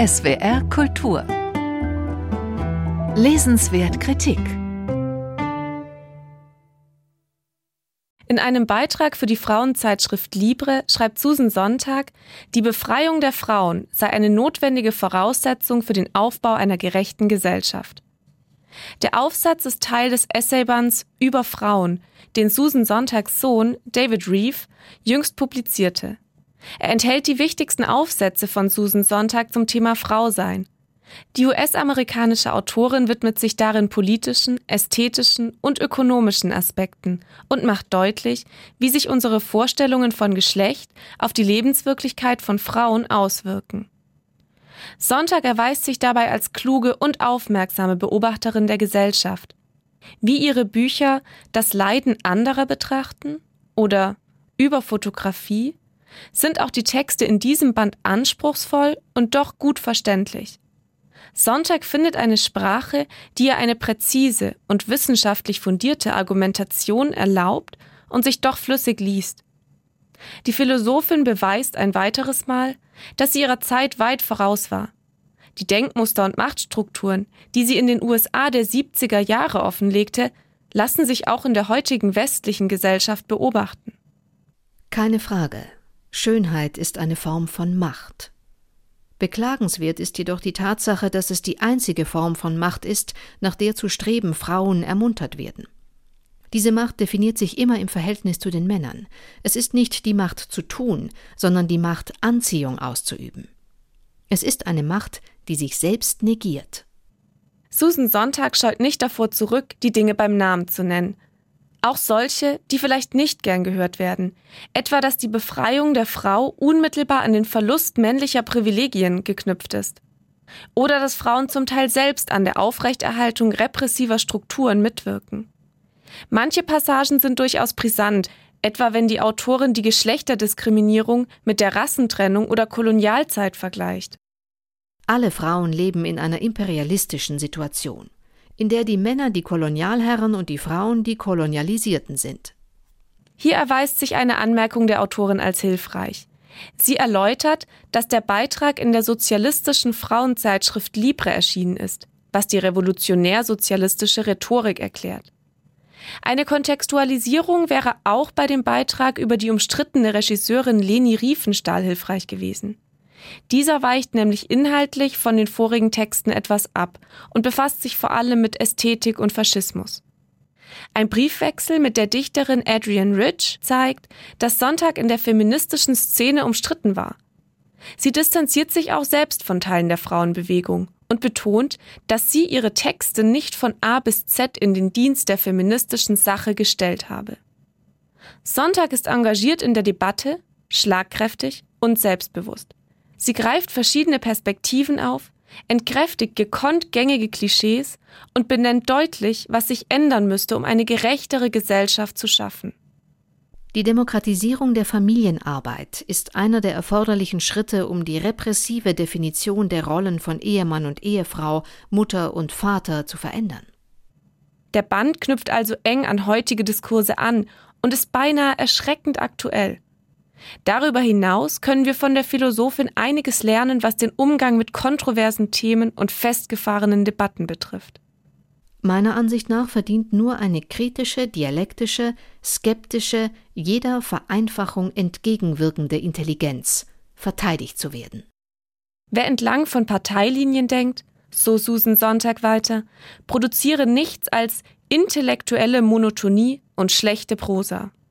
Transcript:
SWR Kultur. Lesenswert Kritik. In einem Beitrag für die Frauenzeitschrift Libre schreibt Susan Sontag, die Befreiung der Frauen sei eine notwendige Voraussetzung für den Aufbau einer gerechten Gesellschaft. Der Aufsatz ist Teil des Essaybands Über Frauen, den Susan Sontags Sohn David Reeve jüngst publizierte. Er enthält die wichtigsten Aufsätze von Susan Sontag zum Thema Frausein. Die US-amerikanische Autorin widmet sich darin politischen, ästhetischen und ökonomischen Aspekten und macht deutlich, wie sich unsere Vorstellungen von Geschlecht auf die Lebenswirklichkeit von Frauen auswirken. Sontag erweist sich dabei als kluge und aufmerksame Beobachterin der Gesellschaft. Wie ihre Bücher das Leiden anderer betrachten oder über Fotografie, sind auch die Texte in diesem Band anspruchsvoll und doch gut verständlich. Sontag findet eine Sprache, die ihr eine präzise und wissenschaftlich fundierte Argumentation erlaubt und sich doch flüssig liest. Die Philosophin beweist ein weiteres Mal, dass sie ihrer Zeit weit voraus war. Die Denkmuster und Machtstrukturen, die sie in den USA der 70er Jahre offenlegte, lassen sich auch in der heutigen westlichen Gesellschaft beobachten. Keine Frage. Schönheit ist eine Form von Macht. Beklagenswert ist jedoch die Tatsache, dass es die einzige Form von Macht ist, nach der zu streben Frauen ermuntert werden. Diese Macht definiert sich immer im Verhältnis zu den Männern. Es ist nicht die Macht zu tun, sondern die Macht, Anziehung auszuüben. Es ist eine Macht, die sich selbst negiert. Susan Sontag scheut nicht davor zurück, die Dinge beim Namen zu nennen. Auch solche, die vielleicht nicht gern gehört werden. Etwa, dass die Befreiung der Frau unmittelbar an den Verlust männlicher Privilegien geknüpft ist. Oder dass Frauen zum Teil selbst an der Aufrechterhaltung repressiver Strukturen mitwirken. Manche Passagen sind durchaus brisant, etwa wenn die Autorin die Geschlechterdiskriminierung mit der Rassentrennung oder Kolonialzeit vergleicht. Alle Frauen leben in einer imperialistischen Situation, in der die Männer die Kolonialherren und die Frauen die Kolonialisierten sind. Hier erweist sich eine Anmerkung der Autorin als hilfreich. Sie erläutert, dass der Beitrag in der sozialistischen Frauenzeitschrift Libre erschienen ist, was die revolutionär-sozialistische Rhetorik erklärt. Eine Kontextualisierung wäre auch bei dem Beitrag über die umstrittene Regisseurin Leni Riefenstahl hilfreich gewesen. Dieser weicht nämlich inhaltlich von den vorigen Texten etwas ab und befasst sich vor allem mit Ästhetik und Faschismus. Ein Briefwechsel mit der Dichterin Adrienne Rich zeigt, dass Sontag in der feministischen Szene umstritten war. Sie distanziert sich auch selbst von Teilen der Frauenbewegung und betont, dass sie ihre Texte nicht von A bis Z in den Dienst der feministischen Sache gestellt habe. Sontag ist engagiert in der Debatte, schlagkräftig und selbstbewusst. Sie greift verschiedene Perspektiven auf, entkräftigt gekonnt gängige Klischees und benennt deutlich, was sich ändern müsste, um eine gerechtere Gesellschaft zu schaffen. Die Demokratisierung der Familienarbeit ist einer der erforderlichen Schritte, um die repressive Definition der Rollen von Ehemann und Ehefrau, Mutter und Vater zu verändern. Der Band knüpft also eng an heutige Diskurse an und ist beinahe erschreckend aktuell. Darüber hinaus können wir von der Philosophin einiges lernen, was den Umgang mit kontroversen Themen und festgefahrenen Debatten betrifft. Meiner Ansicht nach verdient nur eine kritische, dialektische, skeptische, jeder Vereinfachung entgegenwirkende Intelligenz verteidigt zu werden. Wer entlang von Parteilinien denkt, so Susan Sontag weiter, produziere nichts als intellektuelle Monotonie und schlechte Prosa.